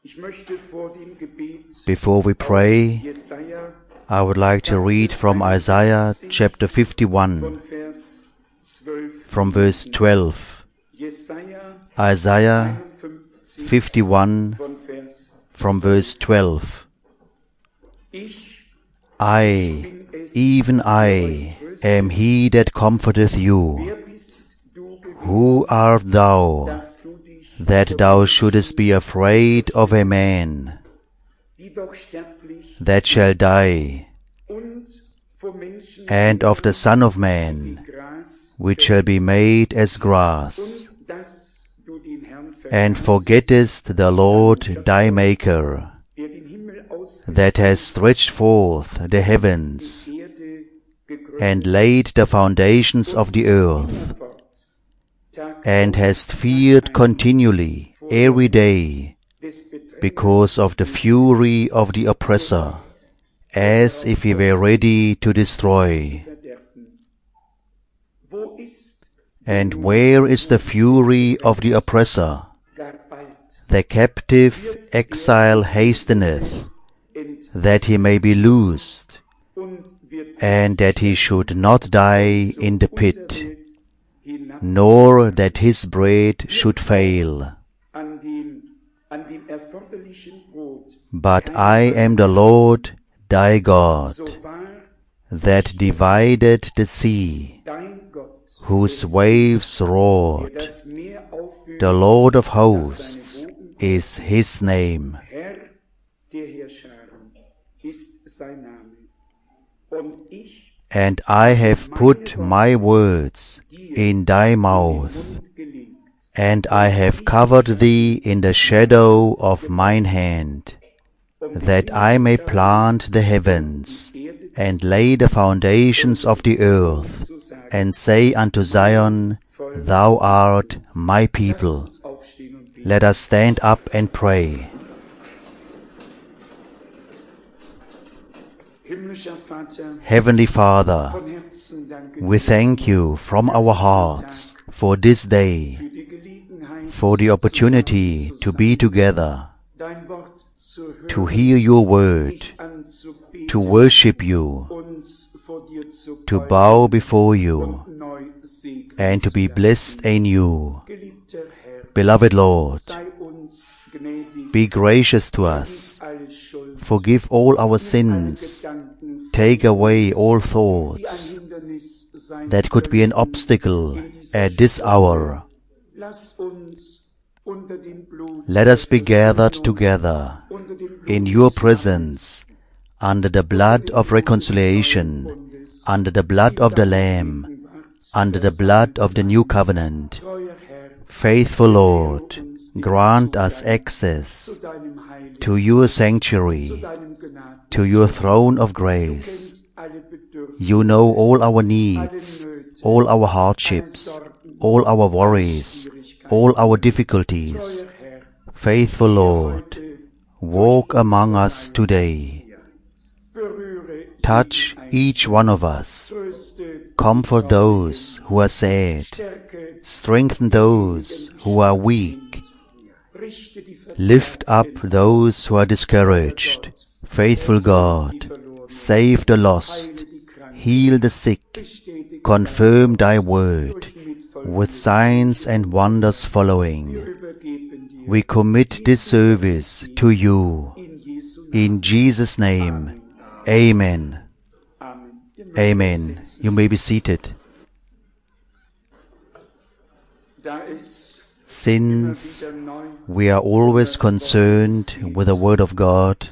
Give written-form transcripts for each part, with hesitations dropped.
Before we pray, I would like to read from Isaiah chapter 51, from verse 12. Isaiah 51, from verse 12. I, even I, am he that comforteth you. Who art thou, that thou shouldest be afraid of a man that shall die, and of the Son of Man, which shall be made as grass, and forgettest the Lord thy Maker, that has stretched forth the heavens, and laid the foundations of the earth, and hast feared continually every day, because of the fury of the oppressor, as if he were ready to destroy. And where is the fury of the oppressor? The captive exile hasteneth, that he may be loosed, and that he should not die in the pit, nor that his bread should fail. But I am the Lord thy God, that divided the sea, whose waves roared. The Lord of hosts is his name. And I have put my words in thy mouth, and I have covered thee in the shadow of mine hand, that I may plant the heavens, and lay the foundations of the earth, and say unto Zion, Thou art my people. Let us stand up and pray. Heavenly Father, we thank you from our hearts for this day, for the opportunity to be together, to hear your word, to worship you, to bow before you, and to be blessed in you. Beloved Lord, be gracious to us, forgive all our sins, take away all thoughts that could be an obstacle at this hour. Let us be gathered together in your presence, under the blood of reconciliation, under the blood of the Lamb, under the blood of the new covenant. Faithful Lord, grant us access to your sanctuary, to your throne of grace. You know all our needs, all our hardships, all our worries, all our difficulties. Faithful Lord, walk among us today. Touch each one of us. Comfort those who are sad. Strengthen those who are weak. Lift up those who are discouraged. Faithful God, save the lost, heal the sick, confirm thy word, with signs and wonders following. We commit this service to you. In Jesus' name, amen. Amen. You may be seated. Since we are always concerned with the Word of God,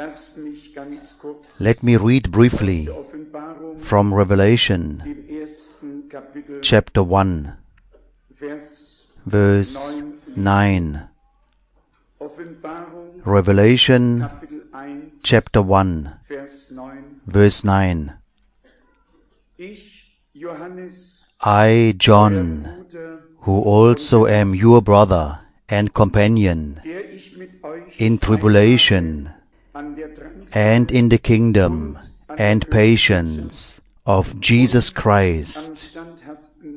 let me read briefly from Revelation chapter 1, verse 9. Revelation chapter 1, verse 9. I, John, who also am your brother and companion in tribulation and in the kingdom and patience of Jesus Christ,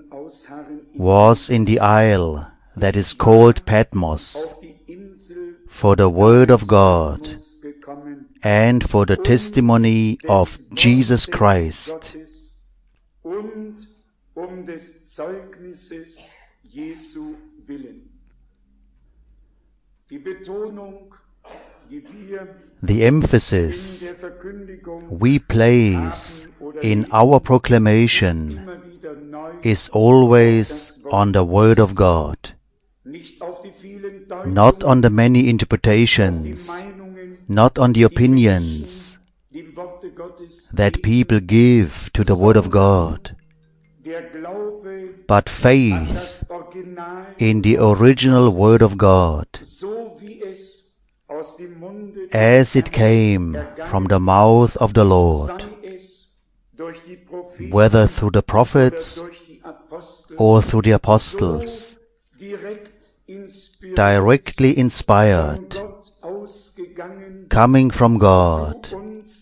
was in the isle that is called Patmos for the Word of God and for the testimony of Jesus Christ. The emphasis we place in our proclamation is always on the Word of God, not on the many interpretations, not on the opinions that people give to the Word of God, but faith in the original Word of God, as it came from the mouth of the Lord, whether through the prophets or through the apostles, directly inspired, coming from God,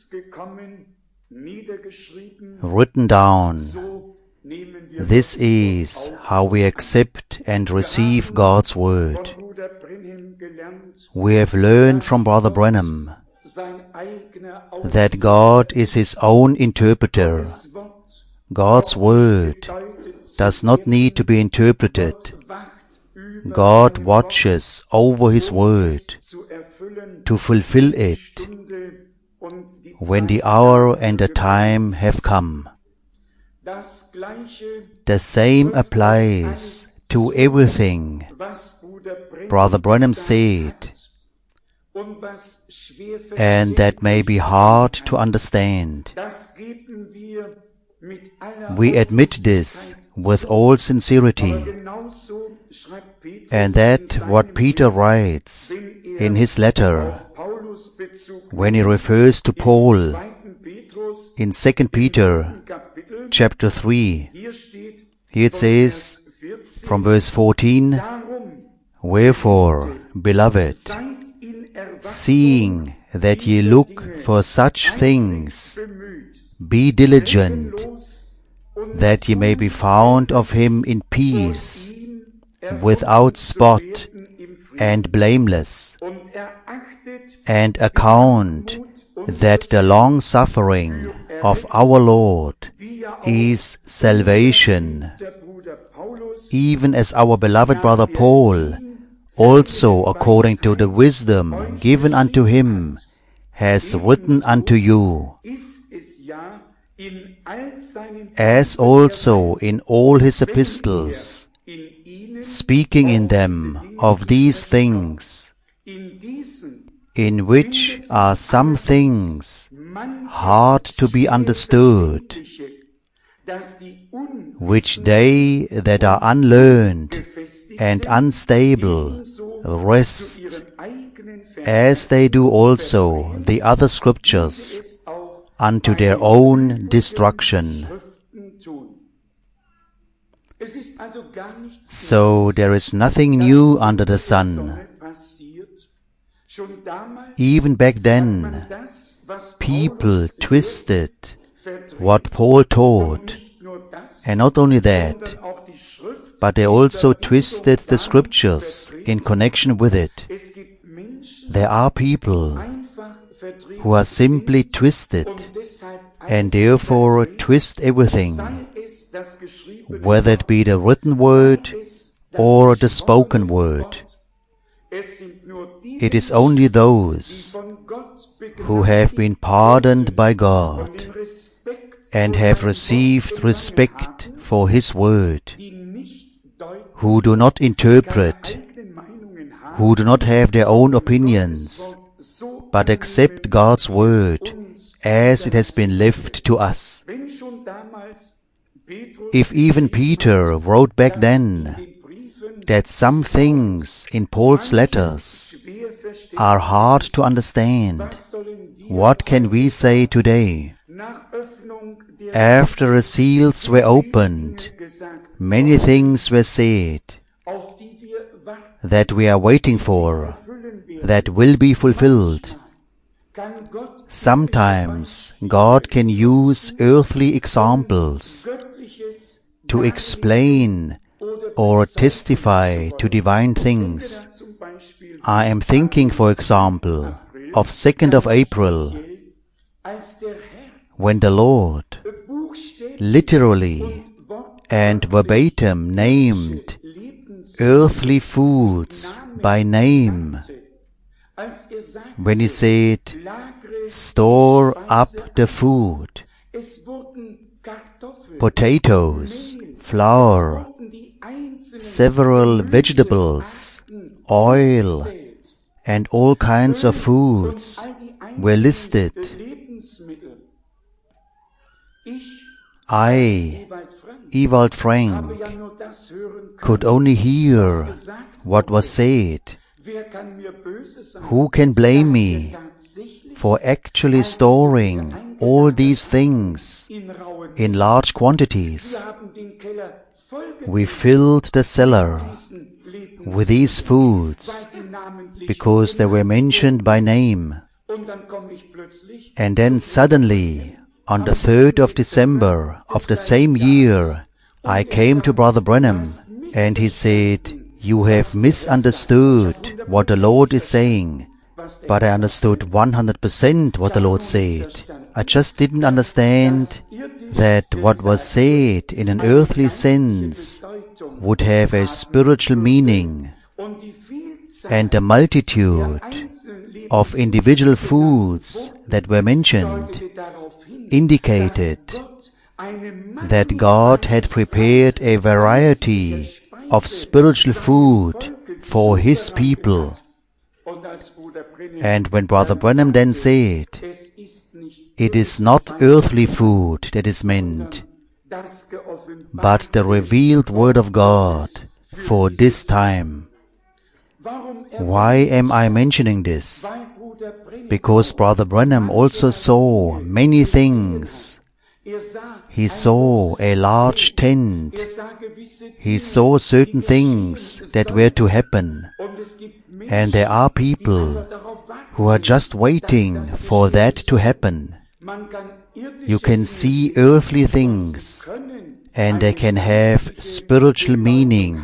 written down. This is how we accept and receive God's Word. We have learned from Brother Branham that God is His own interpreter. God's Word does not need to be interpreted. God watches over His Word to fulfill it when the hour and the time have come. The same applies to everything Brother Branham said, and that may be hard to understand. We admit this with all sincerity, and that what Peter writes in his letter when he refers to Paul in 2 Peter chapter 3, here it says from verse 14, "Wherefore, beloved, seeing that ye look for such things, be diligent, that ye may be found of Him in peace, without spot and blameless, and account that the long-suffering of our Lord is salvation, even as our beloved brother Paul, also according to the wisdom given unto him, has written unto you, as also in all his epistles, speaking in them of these things, in which are some things hard to be understood, which they that are unlearned and unstable wrest, as they do also the other scriptures, unto their own destruction." So there is nothing new under the sun. Even back then, people twisted what Paul taught, and not only that, but they also twisted the scriptures in connection with it. There are people who are simply twisted and therefore twist everything, whether it be the written word or the spoken word. It is only those who have been pardoned by God and have received respect for His Word, who do not interpret, who do not have their own opinions, but accept God's Word as it has been left to us. If even Peter wrote back then that some things in Paul's letters are hard to understand, what can we say today? After the seals were opened, many things were said that we are waiting for, that will be fulfilled. Sometimes God can use earthly examples to explain or testify to divine things. I am thinking, for example, of 2nd of April, when the Lord literally and verbatim named earthly foods by name, when He said, store up the food, potatoes, flour, several vegetables, oil, and all kinds of foods were listed. I, Ewald Frank, could only hear what was said. Who can blame me for actually storing all these things in large quantities? We filled the cellar with these foods because they were mentioned by name. And then suddenly, on the 3rd of December of the same year, I came to Brother Branham and he said, you have misunderstood what the Lord is saying. But I understood 100% what the Lord said. I just didn't understand that what was said in an earthly sense would have a spiritual meaning. And the multitude of individual foods that were mentioned indicated that God had prepared a variety of spiritual food for His people. And when Brother Branham then said, it is not earthly food that is meant, but the revealed Word of God for this time. Why am I mentioning this? Because Brother Branham also saw many things. He saw a large tent. He saw certain things that were to happen. And there are people who are just waiting for that to happen. You can see earthly things, and they can have spiritual meaning.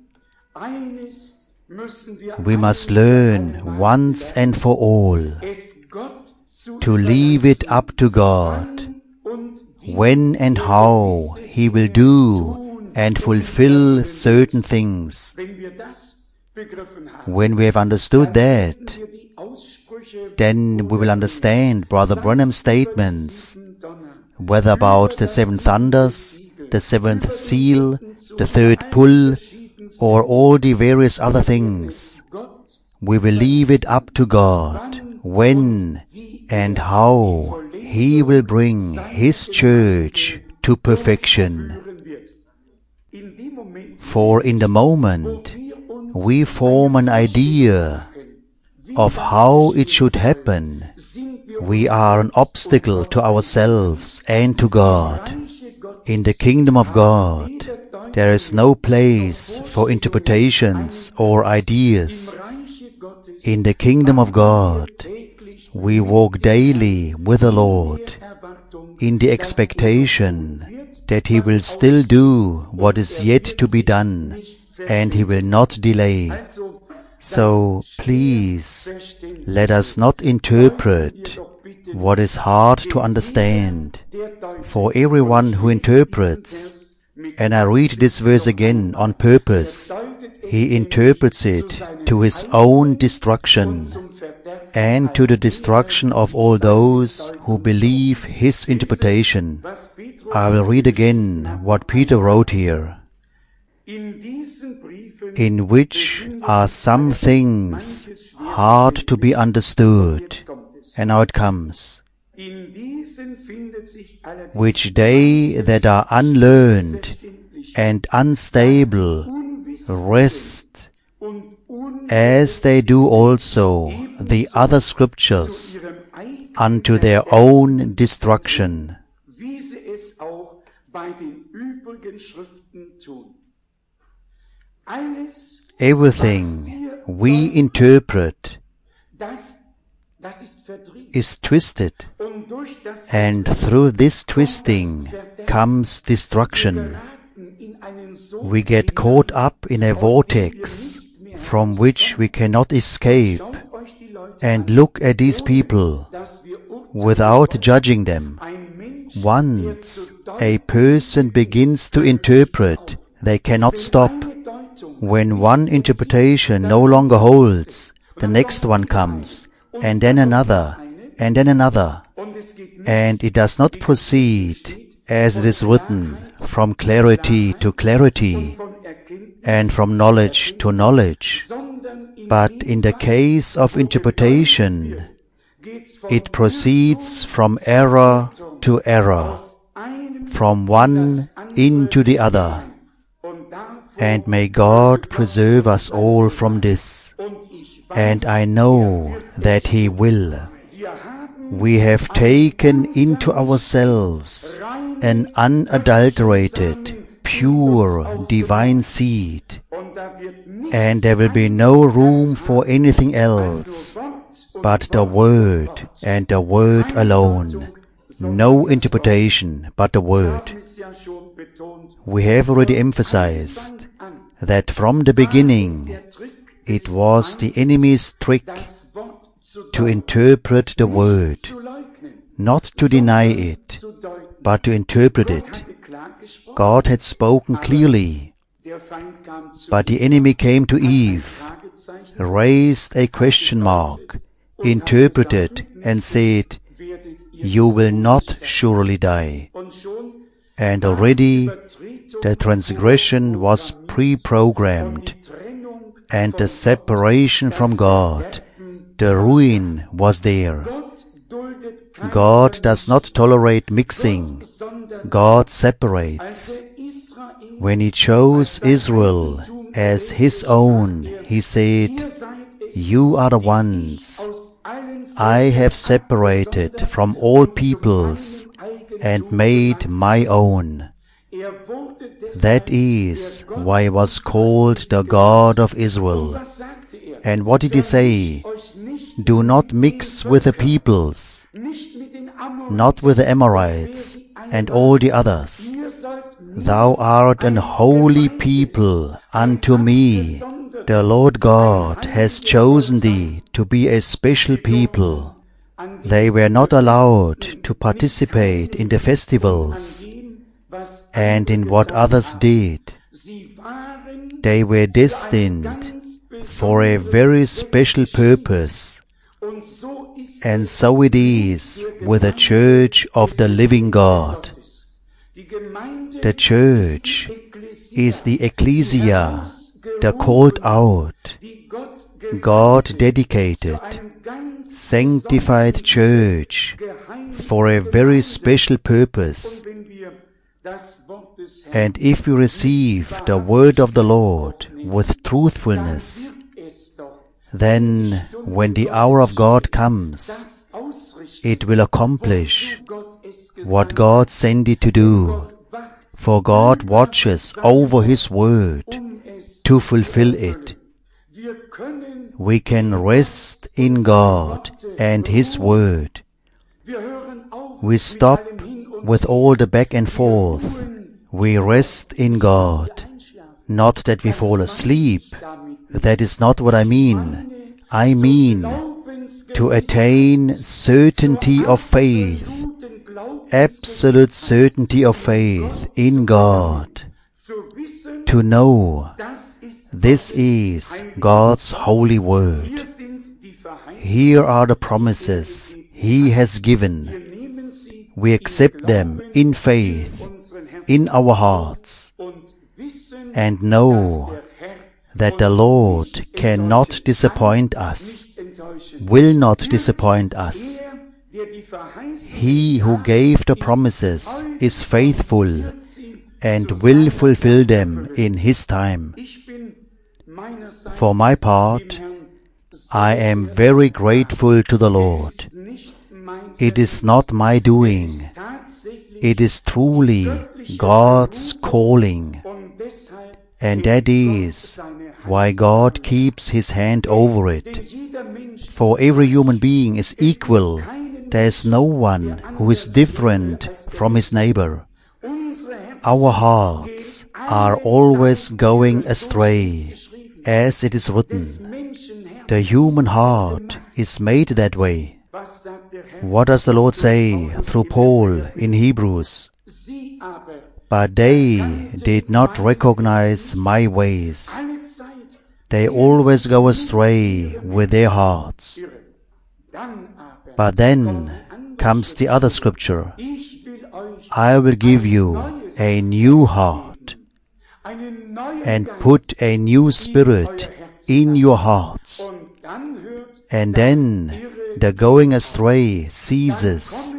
We must learn once and for all to leave it up to God when and how He will do and fulfill certain things. When we have understood that, then we will understand Brother Branham's statements, whether about the 7 thunders, the 7th seal, the 3rd pull, or all the various other things. We will leave it up to God when and how He will bring His church to perfection. For in the moment, we form an idea of how it should happen. We are an obstacle to ourselves and to God. In the kingdom of God, there is no place for interpretations or ideas. In the kingdom of God, we walk daily with the Lord in the expectation that He will still do what is yet to be done, and He will not delay. So please, let us not interpret what is hard to understand. For everyone who interprets, and I read this verse again on purpose, he interprets it to his own destruction and to the destruction of all those who believe his interpretation. I will read again what Peter wrote here. In which are some things hard to be understood. And now it comes. Which they that are unlearned and unstable rest, as they do also the other scriptures, unto their own destruction. Everything we interpret is twisted, and through this twisting comes destruction. We get caught up in a vortex from which we cannot escape, and look at these people without judging them. Once a person begins to interpret, they cannot stop. When one interpretation no longer holds, the next one comes, and then another, and then another. And it does not proceed, as it is written, from clarity to clarity, and from knowledge to knowledge. But in the case of interpretation, it proceeds from error to error, from one into the other. And may God preserve us all from this. And I know that He will. We have taken into ourselves an unadulterated, pure, divine seed, and there will be no room for anything else but the Word and the Word alone. No interpretation but the Word. We have already emphasized that from the beginning it was the enemy's trick to interpret the Word, not to deny it, but to interpret it. God had spoken clearly, but the enemy came to Eve, raised a question mark, interpreted and said, "You will not surely die." And already the transgression was pre-programmed, and the separation from God, the ruin was there. God does not tolerate mixing. God separates. When He chose Israel as His own, He said, "You are the ones I have separated from all peoples and made my own." That is why He was called the God of Israel. And what did He say? Do not mix with the peoples, not with the Amorites and all the others. Thou art an holy people unto me. The Lord God has chosen thee to be a special people. They were not allowed to participate in the festivals and in what others did. They were destined for a very special purpose. And so it is with the Church of the living God. The Church is the Ecclesia, the called out, God dedicated, sanctified Church for a very special purpose. And if we receive the word of the Lord with truthfulness, then when the hour of God comes, it will accomplish what God sent it to do. For God watches over His word to fulfill it. We can rest in God and His word. We stop with all the back and forth. We rest in God. Not that we fall asleep. That is not what I mean. I mean to attain certainty of faith, absolute certainty of faith in God. To know this is God's holy word. Here are the promises He has given. We accept them in faith, in our hearts, and know that the Lord cannot disappoint us, will not disappoint us. He who gave the promises is faithful and will fulfill them in His time. For my part, I am very grateful to the Lord. It is not my doing. It is truly God's calling. And that is why God keeps His hand over it. For every human being is equal. There is no one who is different from his neighbor. Our hearts are always going astray, as it is written, the human heart is made that way. What does the Lord say through Paul in Hebrews? But they did not recognize my ways. They always go astray with their hearts. But then comes the other scripture. I will give you a new heart and put a new spirit in your hearts. And then the going astray ceases.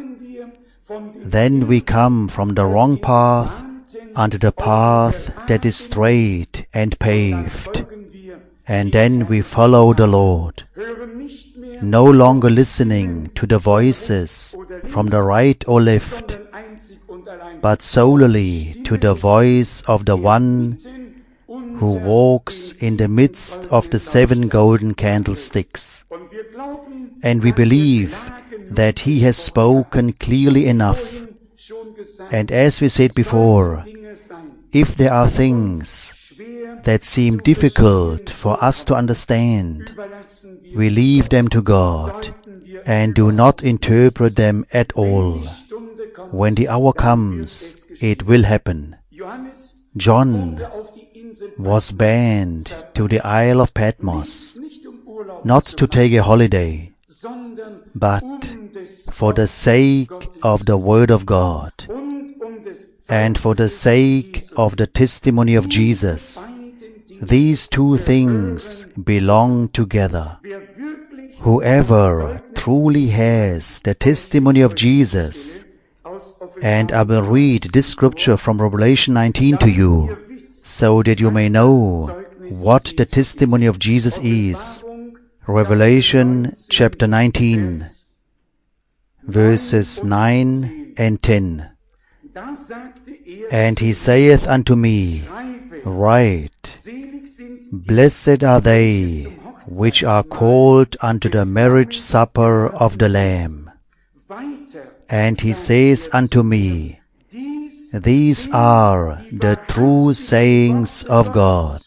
Then we come from the wrong path unto the path that is straight and paved. And then we follow the Lord, no longer listening to the voices from the right or left, but solely to the voice of the one who walks in the midst of the 7 golden candlesticks. And we believe that He has spoken clearly enough. And as we said before, if there are things that seem difficult for us to understand, we leave them to God and do not interpret them at all. When the hour comes, it will happen. John was banned to the Isle of Patmos, not to take a holiday, but for the sake of the Word of God and for the sake of the testimony of Jesus. These two things belong together. Whoever truly has the testimony of Jesus, and I will read this scripture from Revelation 19 to you, so that you may know what the testimony of Jesus is. Revelation chapter 19, verses 9 and 10. And he saith unto me, Write, Blessed are they which are called unto the marriage supper of the Lamb. And he says unto me, These are the true sayings of God.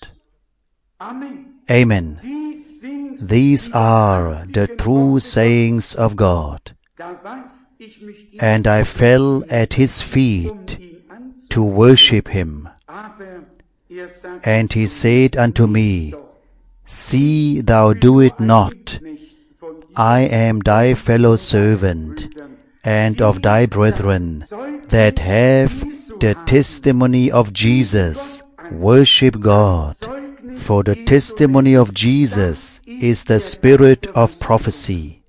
Amen. These are the true sayings of God. And I fell at his feet to worship him. And he said unto me, See thou do it not. I am thy fellow servant, and of thy brethren that have the testimony of Jesus. Worship God. For the testimony of Jesus is the spirit of prophecy.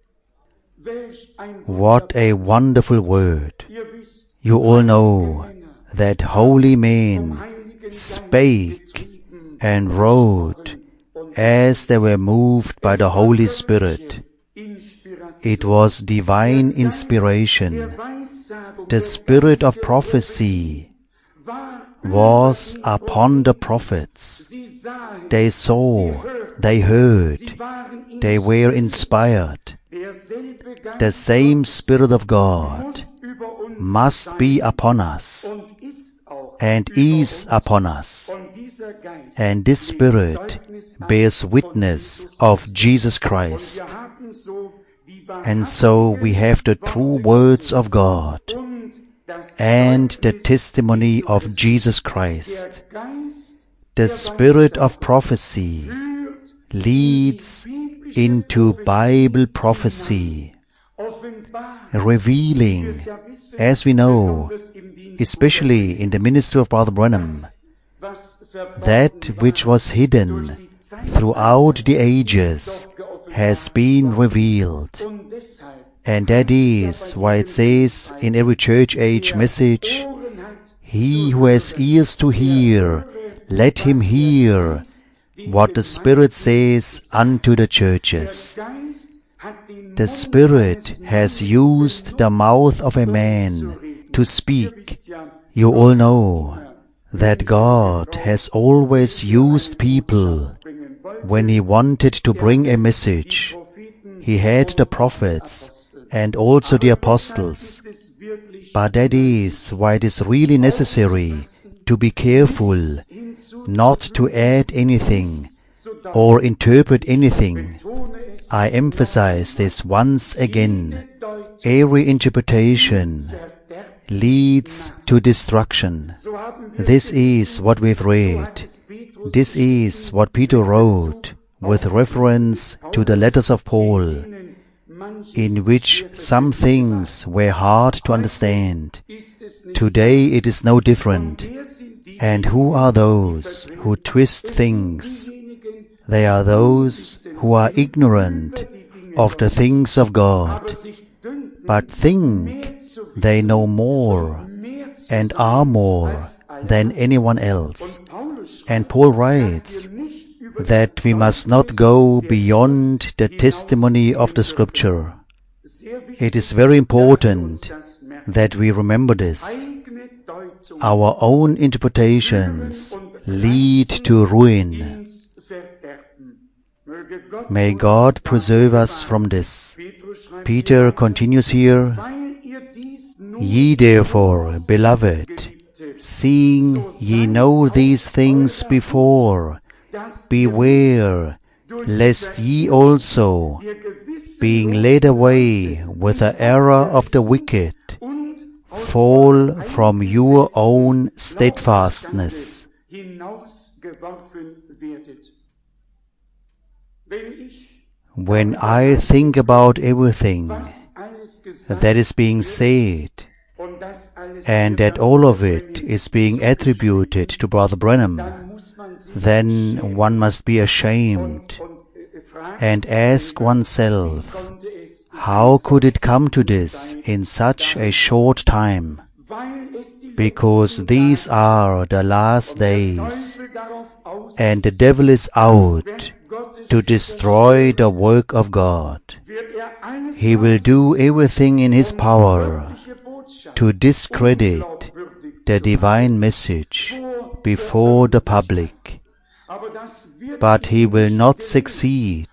What a wonderful word. You all know that holy men spake and wrote as they were moved by the Holy Spirit. It was divine inspiration. The spirit of prophecy was upon the prophets. They saw, they heard, they were inspired. The same Spirit of God must be upon us and is upon us. And this Spirit bears witness of Jesus Christ. And so we have the true words of God and the testimony of Jesus Christ. The spirit of prophecy leads into Bible prophecy, revealing, as we know, especially in the ministry of Brother Branham, that which was hidden throughout the ages has been revealed. And that is why it says in every church age message, He who has ears to hear, let him hear what the Spirit says unto the churches. The Spirit has used the mouth of a man to speak. You all know that God has always used people when He wanted to bring a message. He had the prophets and also the apostles. But that is why it is really necessary to be careful not to add anything or interpret anything. I emphasize this once again. Every interpretation leads to destruction. This is what we've read. This is what Peter wrote with reference to the letters of Paul, in which some things were hard to understand. Today it is no different. And who are those who twist things? They are those who are ignorant of the things of God, but think they know more and are more than anyone else. And Paul writes that we must not go beyond the testimony of the Scripture. It is very important that we remember this. Our own interpretations lead to ruin. May God preserve us from this. Peter continues here, Ye therefore, beloved, seeing ye know these things before, beware, lest ye also, being led away with the error of the wicked, fall from your own steadfastness. When I think about everything that is being said, and that all of it is being attributed to Brother Branham, then one must be ashamed and ask oneself, how could it come to this in such a short time? Because these are the last days, and the devil is out to destroy the work of God. He will do everything in his power to discredit the divine message before the public. But he will not succeed.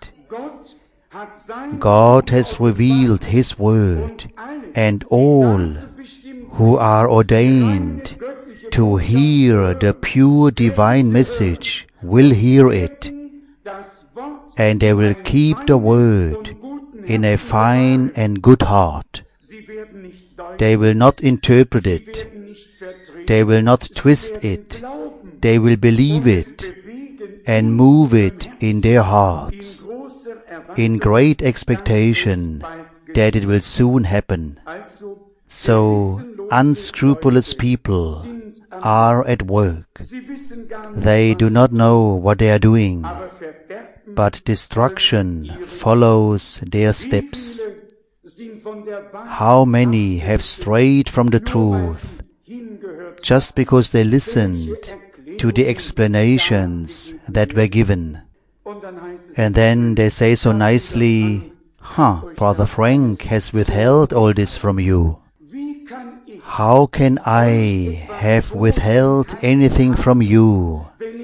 God has revealed His Word, and all who are ordained to hear the pure divine message will hear it, and they will keep the Word in a fine and good heart. They will not interpret it. They will not twist it. They will believe it and move it in their hearts, in great expectation that it will soon happen. So, unscrupulous people are at work. They do not know what they are doing, but destruction follows their steps. How many have strayed from the truth just because they listened to the explanations that were given? And then they say so nicely, Brother Frank has withheld all this from you. How can I have withheld anything from you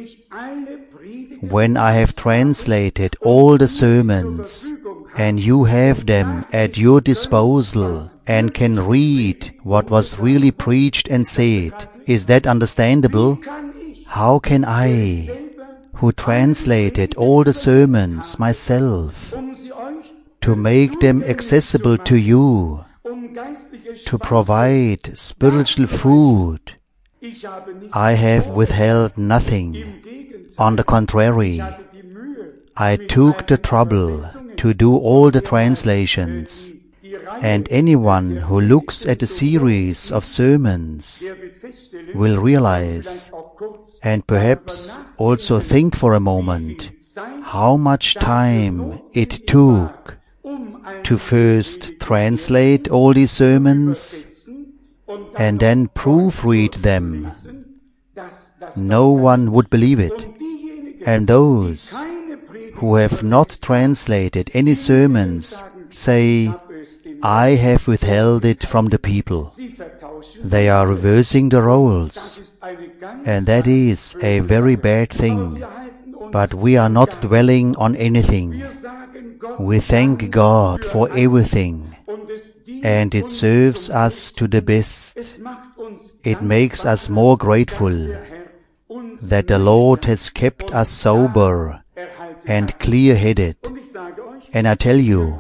when I have translated all the sermons and you have them at your disposal and can read what was really preached and said? Is that understandable? How can I, who translated all the sermons myself, to make them accessible to you, to provide spiritual food, I have withheld nothing. On the contrary, I took the trouble to do all the translations, and anyone who looks at the series of sermons will realize, and perhaps also think for a moment, how much time it took to first translate all these sermons and then proofread them. No one would believe it. And those who have not translated any sermons say, I have withheld it from the people. They are reversing the roles, and that is a very bad thing. But we are not dwelling on anything. We thank God for everything, and it serves us to the best. It makes us more grateful that the Lord has kept us sober and clear-headed. And I tell you,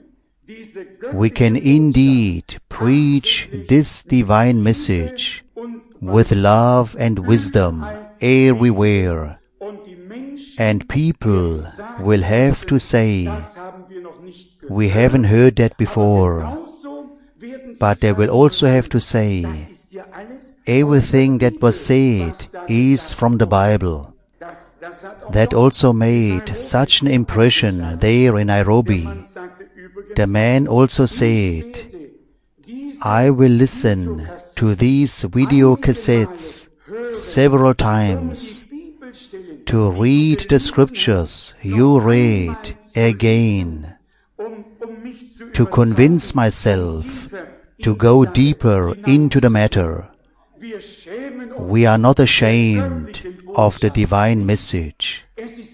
we can indeed preach this divine message with love and wisdom everywhere. And people will have to say, we haven't heard that before. But they will also have to say, everything that was said is from the Bible. That also made such an impression there in Nairobi. The man also said, I will listen to these video cassettes several times to read the scriptures you read again, to convince myself to go deeper into the matter. We are not ashamed of the divine message.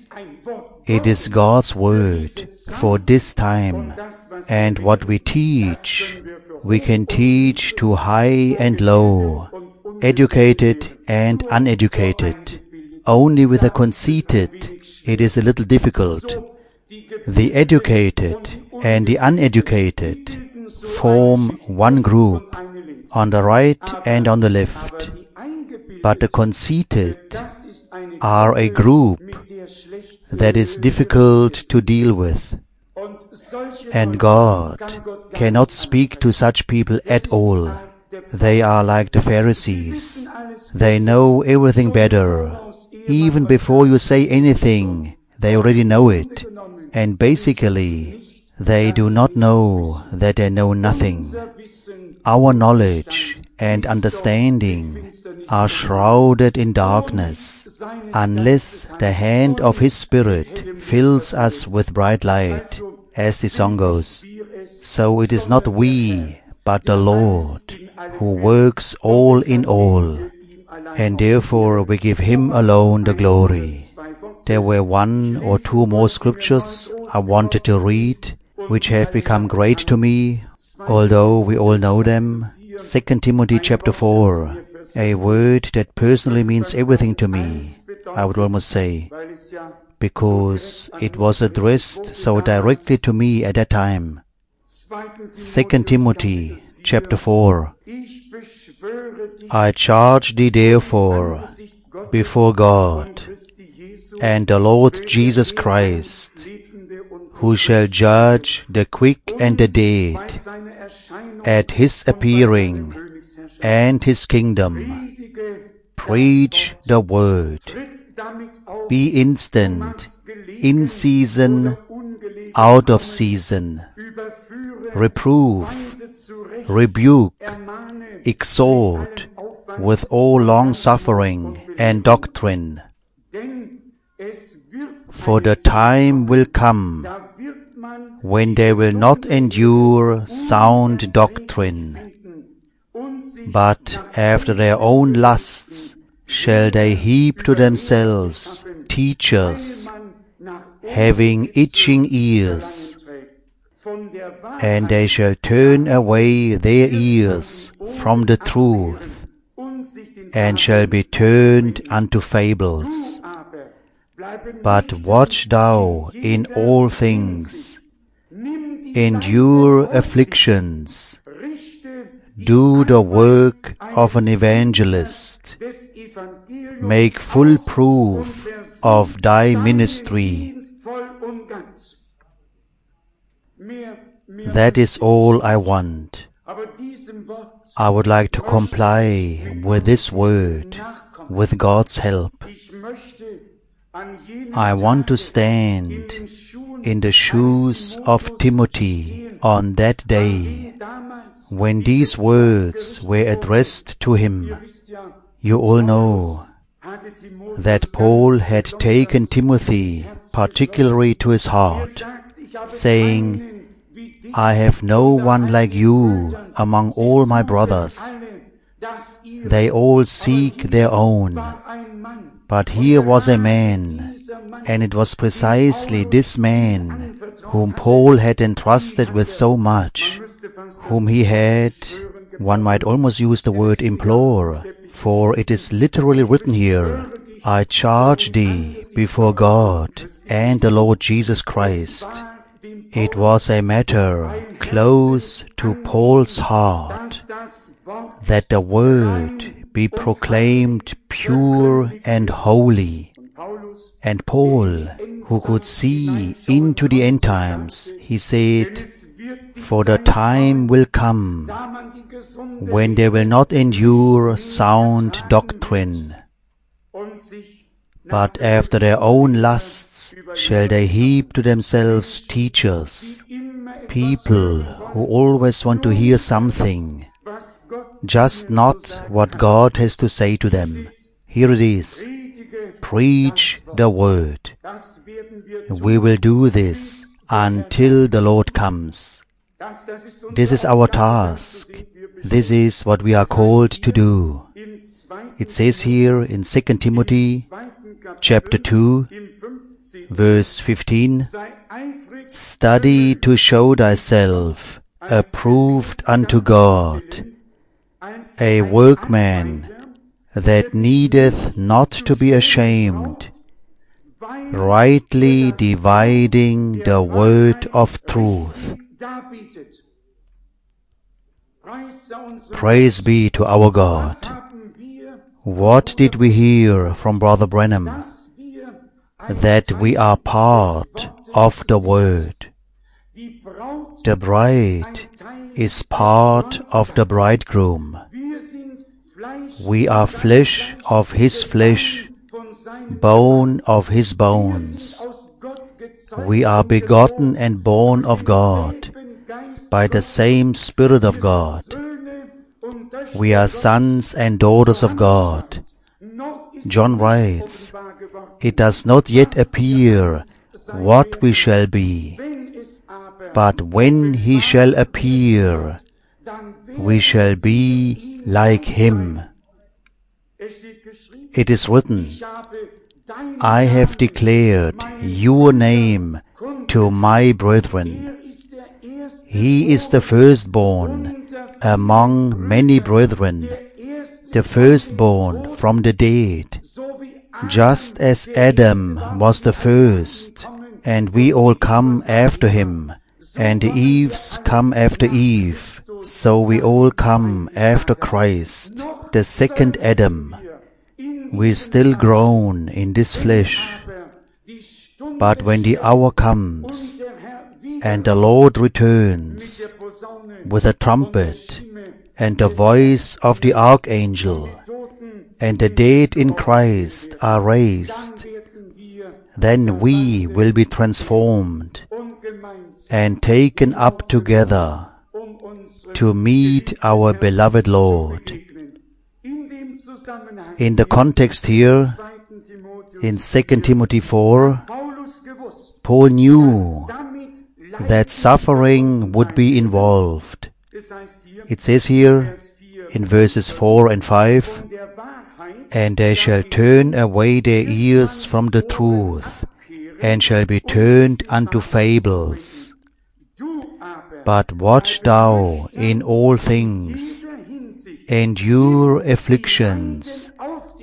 It is God's word for this time, and what we teach, we can teach to high and low, educated and uneducated. Only with the conceited, it is a little difficult. The educated and the uneducated form one group, on the right and on the left. But the conceited are a group that is difficult to deal with. And God cannot speak to such people at all. They are like the Pharisees. They know everything better. Even before you say anything, they already know it. And basically, they do not know that they know nothing. Our knowledge and understanding are shrouded in darkness, unless the hand of His Spirit fills us with bright light, as the song goes. So it is not we, but the Lord, who works all in all, and therefore we give Him alone the glory. There were one or two more scriptures I wanted to read, which have become great to me, although we all know them. 2 Timothy chapter 4, a word that personally means everything to me, I would almost say, because it was addressed so directly to me at that time. 2 Timothy chapter 4, I charge thee therefore before God and the Lord Jesus Christ, who shall judge the quick and the dead at His appearing and His kingdom. Preach the word. Be instant, in season, out of season. Reprove, rebuke, exhort with all long-suffering and doctrine. For the time will come when they will not endure sound doctrine, but after their own lusts shall they heap to themselves teachers, having itching ears, and they shall turn away their ears from the truth, and shall be turned unto fables. But watch thou in all things, endure afflictions, do the work of an evangelist, make full proof of thy ministry. That is all I want. I would like to comply with this word, with God's help. I want to stand in the shoes of Timothy on that day when these words were addressed to him. You all know that Paul had taken Timothy particularly to his heart, saying, I have no one like you among all my brothers. They all seek their own. But here was a man, and it was precisely this man whom Paul had entrusted with so much, whom he had, one might almost use the word implore, for it is literally written here, I charge thee before God and the Lord Jesus Christ. It was a matter close to Paul's heart that the word be proclaimed pure and holy. And Paul, who could see into the end times, he said, "For the time will come when they will not endure sound doctrine, but after their own lusts shall they heap to themselves teachers," people who always want to hear something, just not what God has to say to them. Here it is. Preach the word. We will do this until the Lord comes. This is our task. This is what we are called to do. It says here in 2 Timothy chapter 2, verse 15, "Study to show thyself approved unto God, a workman that needeth not to be ashamed, rightly dividing the word of truth." Praise be to our God. What did we hear from Brother Branham? That we are part of the Word. The bride is part of the bridegroom. We are flesh of his flesh, bone of his bones. We are begotten and born of God by the same Spirit of God. We are sons and daughters of God. John writes, "It does not yet appear what we shall be, but when he shall appear, we shall be like him." It is written, "I have declared your name to my brethren." He is the firstborn among many brethren, the firstborn from the dead, just as Adam was the first, and we all come after him, and the Eves come after Eve, so we all come after Christ, the second Adam. We still groan in this flesh, but when the hour comes, and the Lord returns with a trumpet and the voice of the archangel, and the dead in Christ are raised, then we will be transformed and taken up together to meet our beloved Lord. In the context here, in 2 Timothy 4, Paul knew that suffering would be involved. It says here in verses 4 and 5, "And they shall turn away their ears from the truth, and shall be turned unto fables. But watch thou in all things, endure afflictions."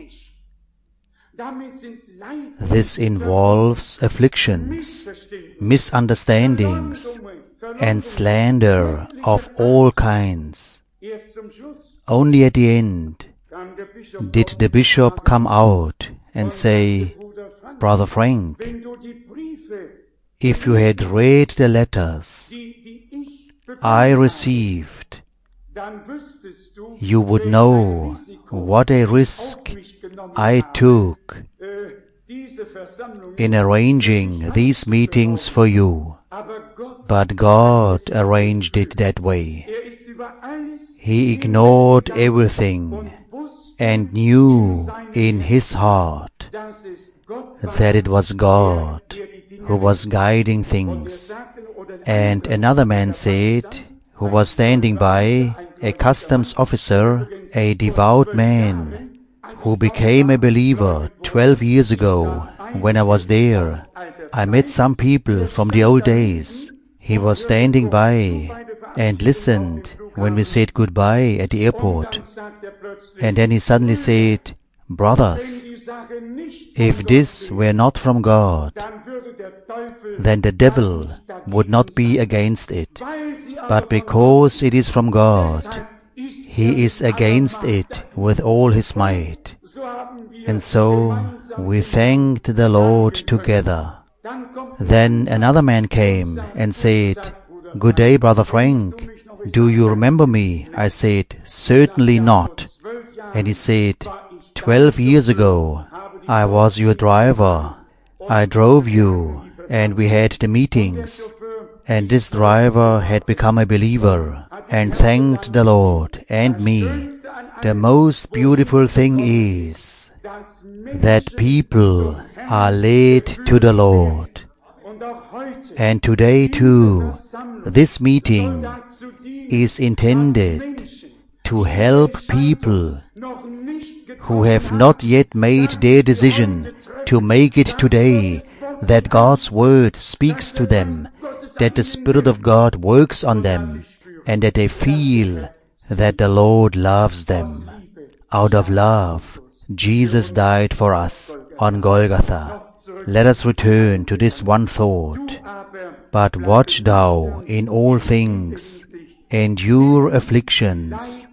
This involves afflictions, misunderstandings, and slander of all kinds. Only at the end did the bishop come out and say, "Brother Frank, if you had read the letters I received, you would know what a risk I took in arranging these meetings for you. But God arranged it that way. He ignored everything and knew in his heart that it was God who was guiding things." And another man said, who was standing by, a customs officer, a devout man, who became a believer 12 years ago when I was there. I met some people from the old days. He was standing by and listened when we said goodbye at the airport. And then he suddenly said, Brothers, if this were not from God, then the devil would not be against it. But because it is from God, he is against it with all his might. And so we thanked the Lord together. Then another man came and said, "Good day, Brother Frank. Do you remember me?" I said, "Certainly not." And he said, 12 years ago, I was your driver. I drove you, and we had the meetings. And this driver had become a believer and thanked the Lord and me. The most beautiful thing is that people are led to the Lord. And today too, this meeting is intended to help people who have not yet made their decision to make it today, that God's Word speaks to them, that the Spirit of God works on them, and that they feel that the Lord loves them. Out of love, Jesus died for us on Golgotha. Let us return to this one thought. But watch thou in all things, endure afflictions.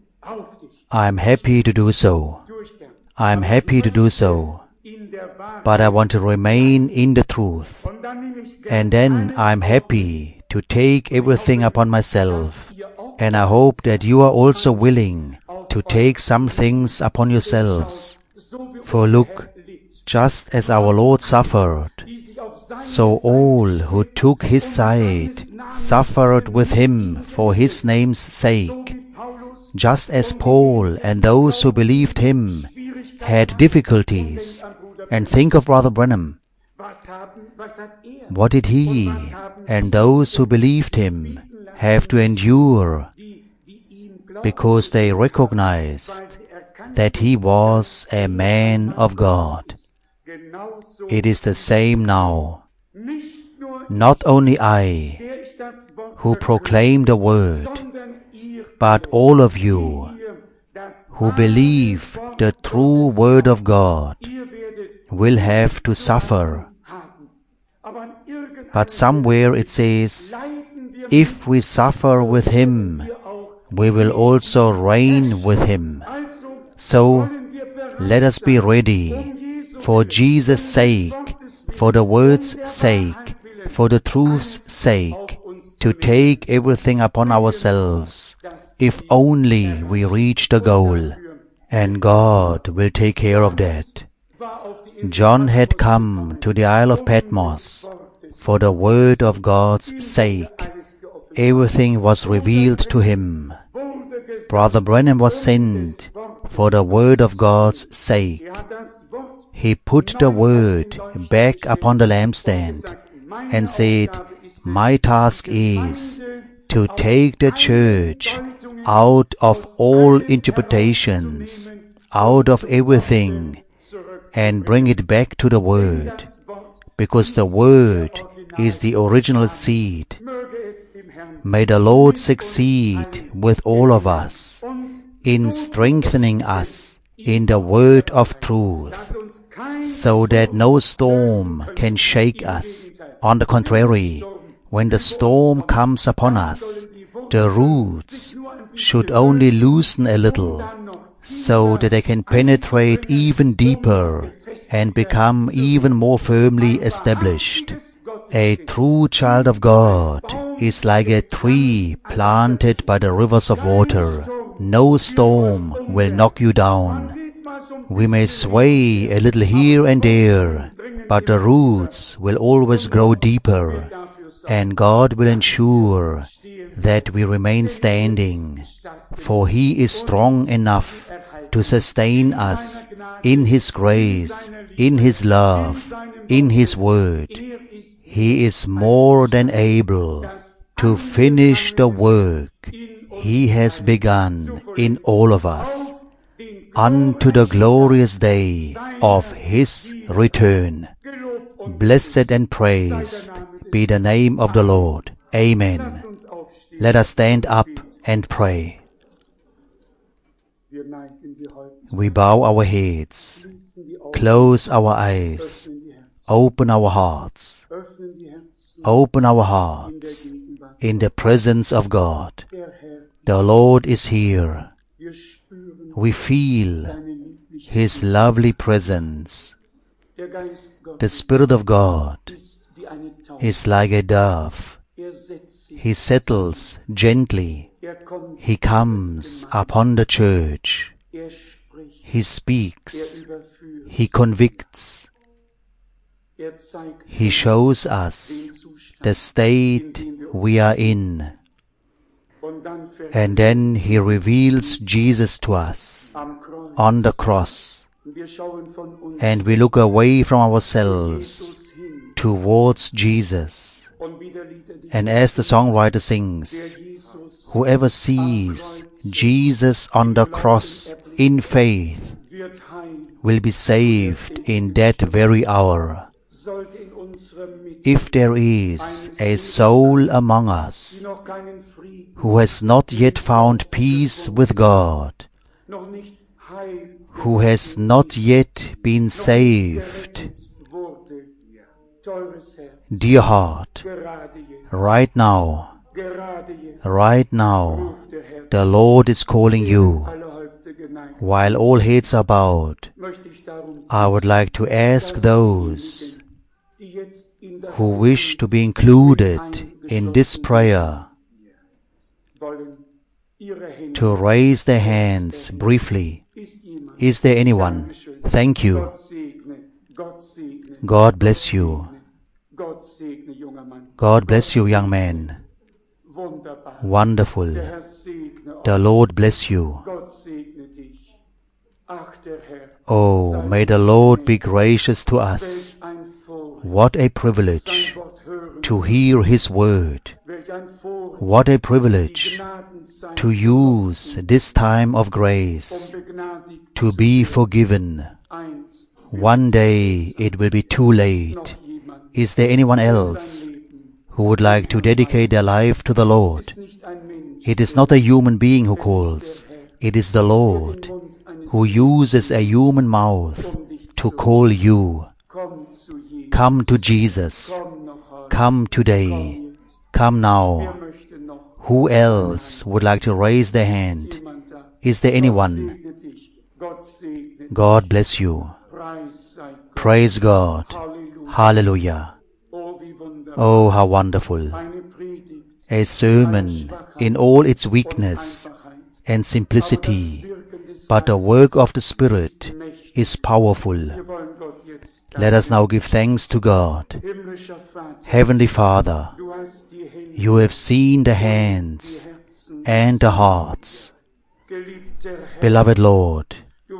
I am happy to do so. I am happy to do so. But I want to remain in the truth. And then I am happy to take everything upon myself. And I hope that you are also willing to take some things upon yourselves. For look, just as our Lord suffered, so all who took his side suffered with him for his name's sake. Just as Paul and those who believed him had difficulties. And think of Brother Branham. What did he and those who believed him have to endure? Because they recognized that he was a man of God. It is the same now. Not only I, who proclaim the Word, but all of you who believe the true Word of God will have to suffer. But somewhere it says, if we suffer with him, we will also reign with him. So let us be ready for Jesus' sake, for the Word's sake, for the truth's sake, to take everything upon ourselves, if only we reach the goal. And God will take care of that. John had come to the Isle of Patmos for the Word of God's sake. Everything was revealed to him. Brother Branham was sent for the Word of God's sake. He put the Word back upon the lampstand and said, "My task is to take the church out of all interpretations, out of everything, and bring it back to the Word, because the Word is the original seed." May the Lord succeed with all of us in strengthening us in the Word of truth, so that no storm can shake us. On the contrary, when the storm comes upon us, the roots should only loosen a little, so that they can penetrate even deeper and become even more firmly established. A true child of God is like a tree planted by the rivers of water. No storm will knock you down. We may sway a little here and there, but the roots will always grow deeper, and God will ensure that we remain standing, for He is strong enough to sustain us in His grace, in His love, in His Word. He is more than able to finish the work He has begun in all of us, unto the glorious day of His return. Blessed and praised be the name of the Lord. Amen. Let us stand up and pray. We bow our heads, close our eyes, open our hearts in the presence of God. The Lord is here. We feel His lovely presence. The Spirit of God is like a dove. He settles gently. He comes upon the church. He speaks. He convicts. He shows us the state we are in. And then He reveals Jesus to us on the cross. And we look away from ourselves towards Jesus. And as the songwriter sings, whoever sees Jesus on the cross in faith will be saved in that very hour. If there is a soul among us who has not yet found peace with God, who has not yet been saved, dear heart, right now, the Lord is calling you. While all heads are bowed, I would like to ask those who wish to be included in this prayer to raise their hands briefly. Is there anyone? Thank you. God bless you. God bless you, young man. Wonderful. The Lord bless you. Oh, may the Lord be gracious to us. What a privilege to hear His word. What a privilege to use this time of grace to be forgiven. One day it will be too late. Is there anyone else who would like to dedicate their life to the Lord? It is not a human being who calls. It is the Lord who uses a human mouth to call you. Come to Jesus. Come today. Come now. Who else would like to raise their hand? Is there anyone? God bless you. Praise God. Hallelujah. Oh, how wonderful. A sermon in all its weakness and simplicity, but the work of the Spirit is powerful. Let us now give thanks to God. Heavenly Father, you have seen the hands and the hearts. Beloved Lord,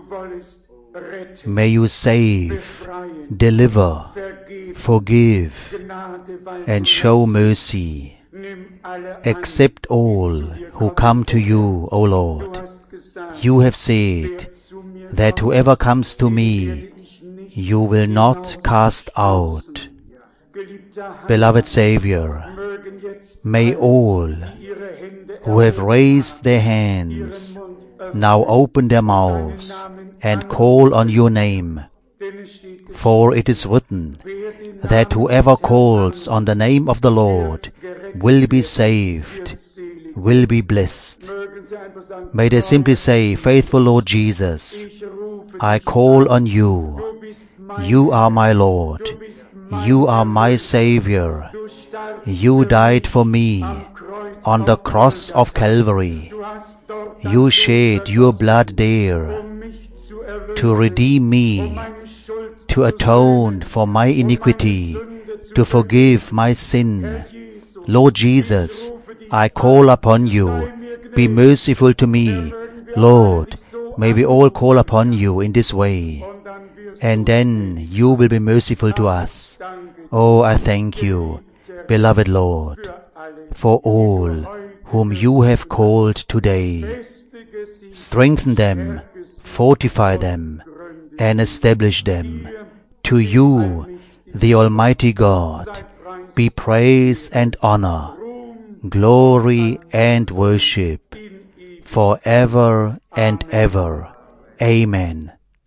may you save, deliver, forgive, and show mercy. Accept all who come to you, O Lord. You have said that whoever comes to me, you will not cast out. Beloved Savior, may all who have raised their hands now open their mouths and call on your name. For it is written that whoever calls on the name of the Lord will be saved, will be blessed. May they simply say, Faithful Lord Jesus, I call on you. You are my Lord. You are my Savior. You died for me on the cross of Calvary. You shed your blood there to redeem me, to atone for my iniquity, to forgive my sin. Lord Jesus, I call upon you. Be merciful to me. Lord, may we all call upon you in this way. And then you will be merciful to us. Oh, I thank you, beloved Lord, for all whom you have called today. Strengthen them, fortify them, and establish them. To you, the Almighty God, be praise and honor, glory and worship, forever and ever. Amen.